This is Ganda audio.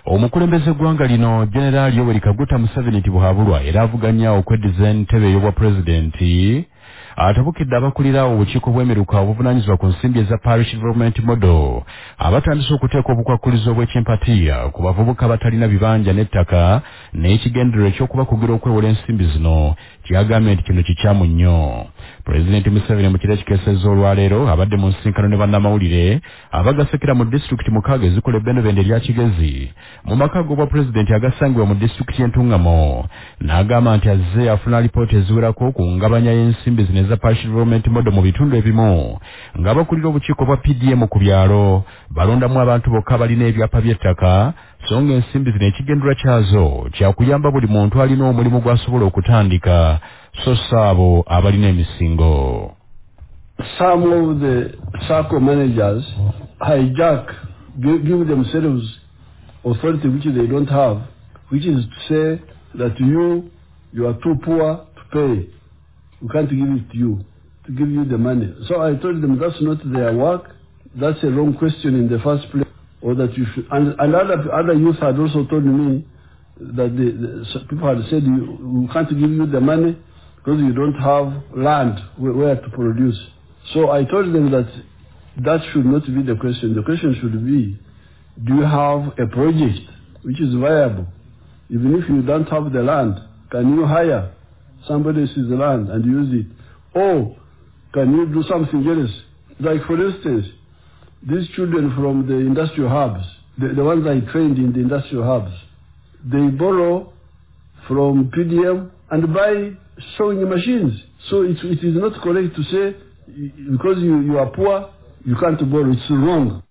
Omukulembeze gwanga lino General Yoweri Kaguta Museveni tibuhabulwa era avuganya okweddiza entebe y'obwa pulezidenti atabukidde abakulira obukiiko bw'emiruka obuvunanyizibwa ku nsimbi eza Parish Development Model abatandise okuteeka obukwakkulizo bw'ekimpatiya ku bavubuka abatalina bibanja n'ettaka n'ekigendererwa ekyokubakugira okwewola ensimbi zino kyagambye nti kino kikyamu nnyo. Pulezidenti Museveni mu kiro ekikeesezza olwaleero abadde mu nsinkano ne bannamawulire abagasekera mu disitulikiti mukaaga ezikola ebbendobende erya Kigezi mu maka g'obwa pulezidenti agasangibwa mu disitulikiti y'Entungamo n'agamba nti azze afuna alipoota eziwerako ku ngabanya y'ensimbi zino eza Parish Development Model mu bitundu ebimu ng'abakulira obukiiko bwa PDM ku byalo balondamu abantu bokka abalina ebyapa by'ettaka so ng'ensimbi zino ekigendererwa kyazo kyakuyamba buli muntu alina omulimu gw'asobola okutandika so saabo abalina emisingo. Some of the circle managers hijack, give themselves authority which they don't have, which is to say that you are too poor to pay. We can't give it to give you the money. So I told them that's not their work. That's a wrong question in the first place. Or that you should, and other youth had also told me that people had said we can't give you the money because you don't have land where to produce. So I told them that should not be the question. The question should be, do you have a project which is viable? Even if you don't have the land, can you hire somebody else's land and use it? Or can you do something else? Like for instance, these children from the industrial hubs, the ones I trained in the industrial hubs, they borrow from PDM and buy sewing machines. So it is not correct to say because you are poor, you can't borrow. It's wrong.